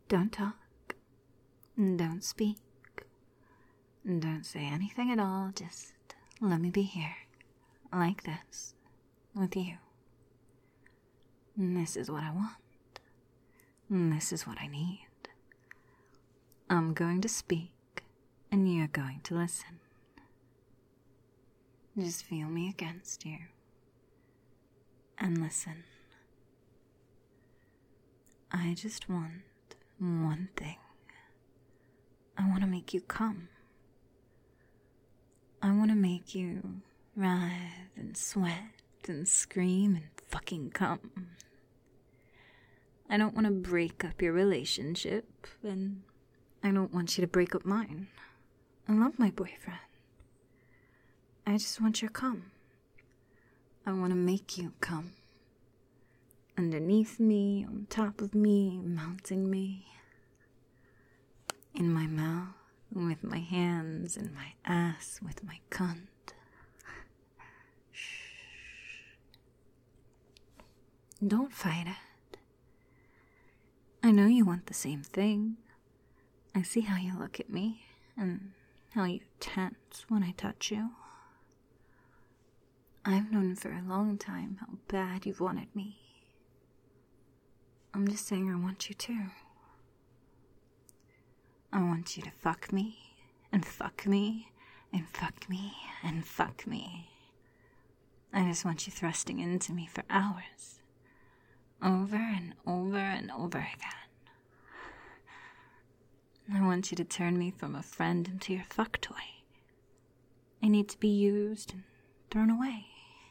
Don't talk. Don't speak. Don't say anything at all. Just let me be here. Like this. With you. This is what I want. This is what I need. I'm going to speak, and you're going to listen. Just feel me against you. And listen. I just want one thing. I want to make you come. I want to make you writhe and sweat and scream and fucking come. I don't want to break up your relationship, and I don't want you to break up mine. I love my boyfriend. I just want your cum. I want to make you come. Underneath me, on top of me, mounting me. In my mouth, with my hands, in my ass, with my cunt. Shh. Don't fight it. I know you want the same thing. I see how you look at me, and how you tense when I touch you. I've known for a long time how bad you've wanted me. I'm just saying I want you too. I want you to fuck me, and fuck me, and fuck me, and fuck me. I just want you thrusting into me for hours. Over and over and over again. I want you to turn me from a friend into your fuck toy. I need to be used and thrown away.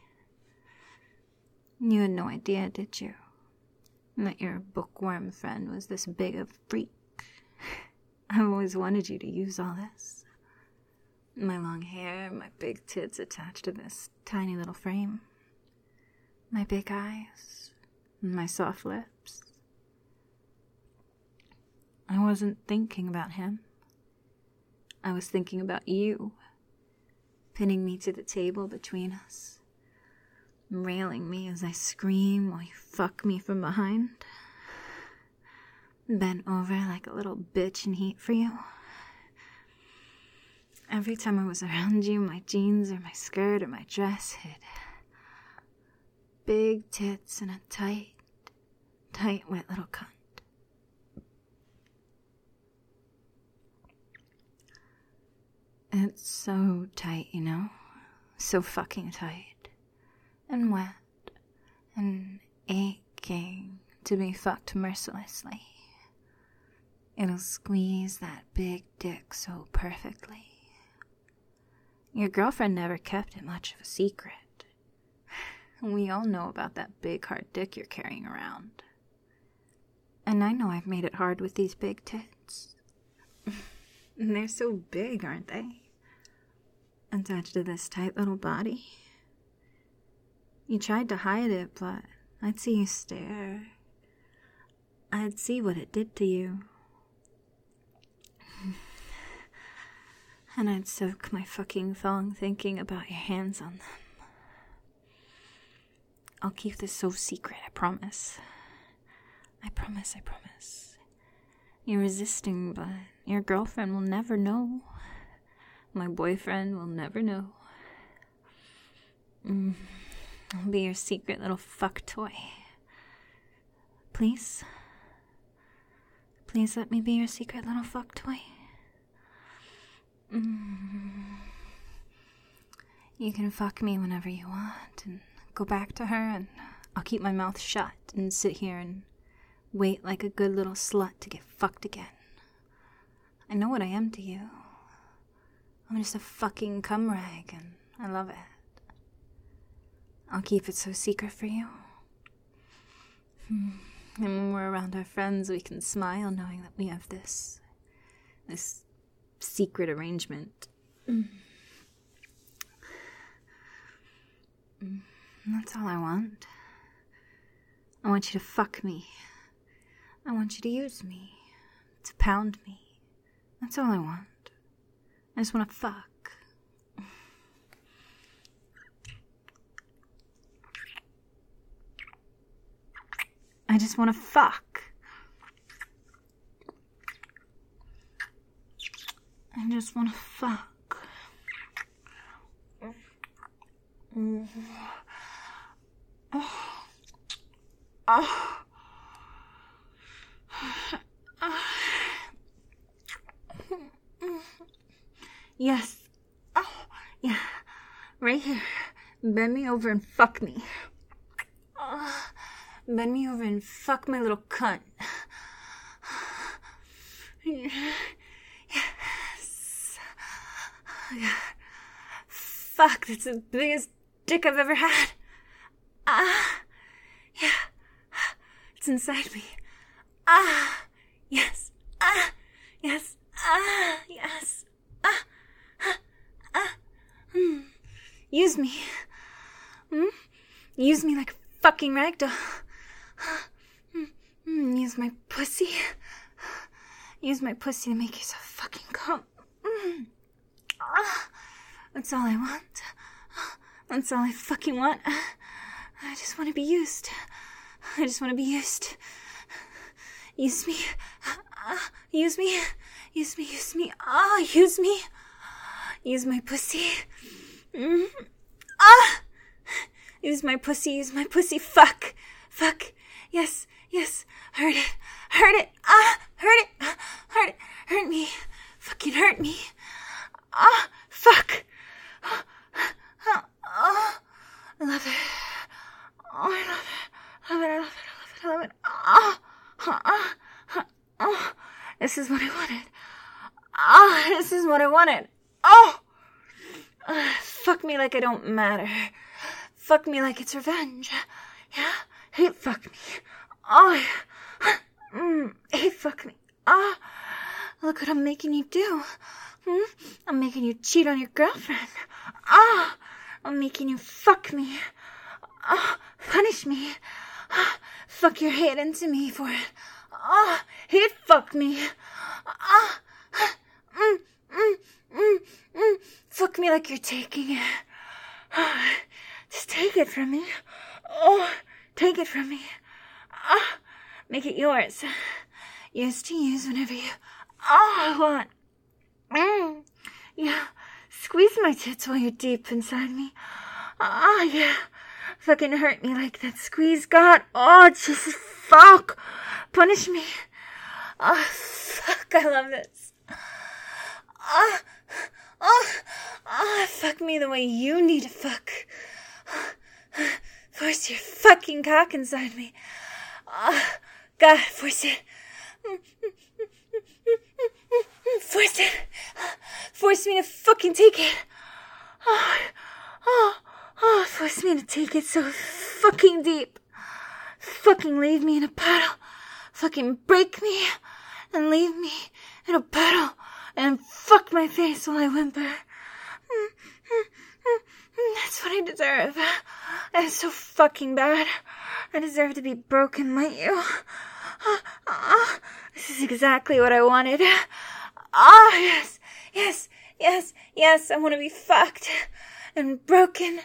You had no idea, did you? That your bookworm friend was this big a freak. I've always wanted you to use all this. My long hair, my big tits attached to this tiny little frame. My big eyes, my soft lips. I wasn't thinking about him. I was thinking about you, pinning me to the table between us, railing me as I scream while you fuck me from behind. Bent over like a little bitch in heat for you. Every time I was around you, my jeans or my skirt or my dress hid big tits and a tight, wet little cunt. It's so tight, you know? So fucking tight. And wet. And aching to be fucked mercilessly. It'll squeeze that big dick so perfectly. Your girlfriend never kept it much of a secret. We all know about that big hard dick you're carrying around. And I know I've made it hard with these big tits. And they're so big, aren't they? Attached to this tight little body. You tried to hide it, but I'd see you stare. I'd see what it did to you. And I'd soak my fucking thong thinking about your hands on them. I'll keep this so secret, I promise. I promise. You're resisting, but your girlfriend will never know. My boyfriend will never know. I'll be your secret little fuck toy. Please? Please let me be your secret little fuck toy. You can fuck me whenever you want and go back to her, and I'll keep my mouth shut and sit here and wait like a good little slut to get fucked again. I know what I am to you. I'm just a fucking cum rag, and I love it. I'll keep it so secret for you. And when we're around our friends, we can smile knowing that we have this secret arrangement. That's all I want. I want you to fuck me. I want you to use me. To pound me. That's all I want. I just want to fuck. I just want to fuck. I just want to fuck. Yes. Oh, yeah. Right here. Bend me over and fuck me. Bend me over and fuck my little cunt. Yes. Yeah. Fuck, that's the biggest dick I've ever had. Yeah. It's inside me. Yes. Yes. Yes. Use me. Use me like a fucking ragdoll. Use my pussy. Use my pussy to make yourself fucking come. That's all I want. That's all I fucking want. I just want to be used. I just want to be used. Use me. Use me. Use me. Use me. Use me. Use my pussy. Use my pussy. Use my pussy. Fuck. Fuck. Yes. Yes. Hurt it. Hurt it. Hurt it. Hurt it. Hurt me. Fucking hurt me. Fuck. I love it. Oh, I love it. I love it. I love it. I love it. I love it. This is what I wanted. This is what I wanted. Fuck me like I don't matter. Fuck me like it's revenge. Yeah? Hate fuck me. Hate fuck me. Look what I'm making you do. I'm making you cheat on your girlfriend. I'm making you fuck me. Punish me. Fuck your hate into me for it. Hate fuck me. Fuck me like you're taking it. Just take it from me. Take it from me. Make it yours. Yours to use whenever you want. Yeah. Squeeze my tits while you're deep inside me. Yeah. Fucking hurt me like that squeeze. God. Jesus. Fuck. Punish me. Fuck. I love this. Fuck me the way you need to fuck. Force your fucking cock inside me. God, force it. Force it. Force me to fucking take it. Force me to take it so fucking deep. Fucking leave me in a puddle. Fucking break me and leave me in a puddle and fuck my face while I whimper. That's what I deserve. That's so fucking bad. I deserve to be broken, might you? This is exactly what I wanted. Yes, yes, yes, yes, I want to be fucked and broken.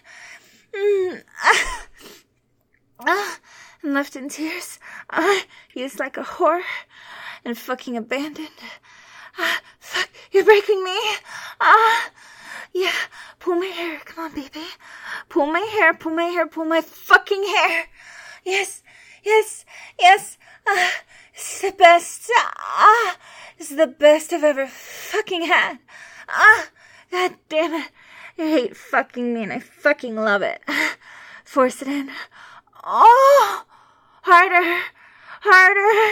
And left in tears. Used like a whore and fucking abandoned. Fuck, you're breaking me. Yeah, pull my hair, come on, baby. Pull my hair, pull my hair, pull my fucking hair. Yes, yes, yes. This is the best. This is the best I've ever fucking had. God damn it. I hate fucking me and I fucking love it. Force it in. Harder, harder.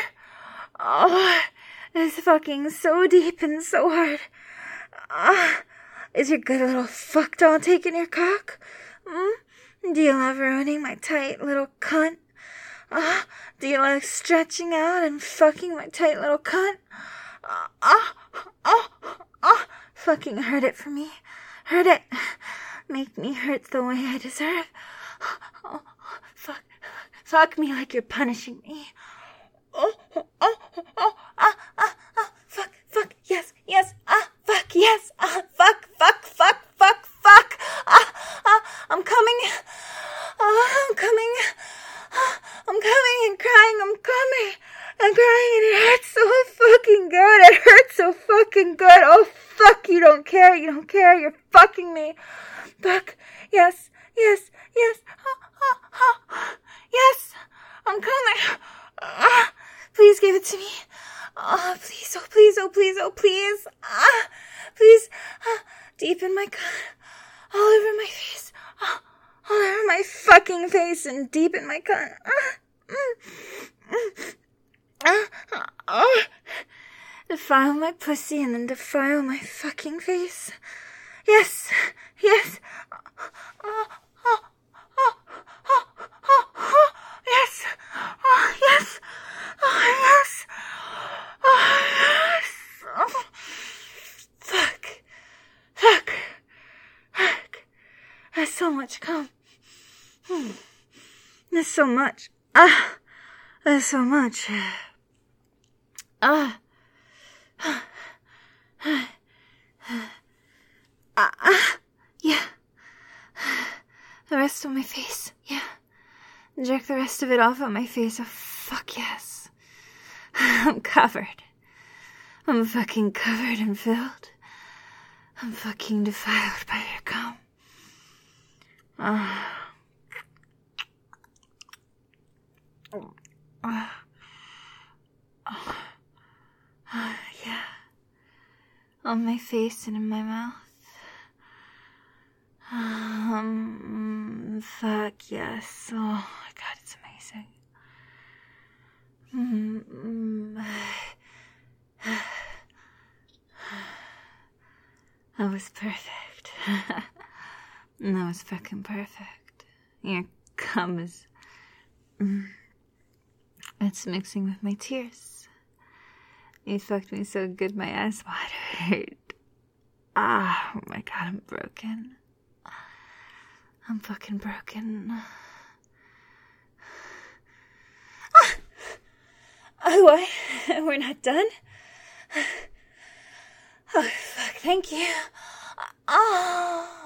It's fucking so deep and so hard. Is your good little fuck doll taking your cock? Do you love ruining my tight little cunt? Do you like stretching out and fucking my tight little cunt? Fucking hurt it for me. Hurt it. Make me hurt the way I deserve. Fuck. Fuck me like you're punishing me. Fuck, fuck, yes, yes, fuck, yes, fuck, fuck, fuck, fuck, fuck, I'm coming, I'm coming, I'm coming and crying, I'm coming, I'm crying and it hurts so fucking good. It hurts so fucking good. Oh, fuck, you don't care. You don't care. You're fucking me. Fuck. Yes. Yes. Yes. Yes. I'm coming. Please give it to me. Oh, please. Oh, please. Oh, please. Oh, please. Please. Deep in my gut. All over my face. All over my fucking face and deep in my gut. Defile my pussy and then defile my fucking face. Yes. Yes. Yes. Oh, yes. Oh, yes. Oh, yes. Oh. Fuck. Fuck. Fuck. There's so much cum. There's so much. There's so much. Yeah. The rest of my face. Yeah. Jerk the rest of it off on my face. Oh, fuck yes. I'm covered. I'm fucking covered and filled. I'm fucking defiled by your cum. Yeah. On my face and in my mouth. Fuck yes. Oh my god, it's amazing. That was perfect. That was fucking perfect. Your cum is... It's mixing with my tears. You fucked me so good my ass watered. Oh my god, I'm broken. I'm fucking broken. What? We're not done? Oh, fuck, thank you. Oh.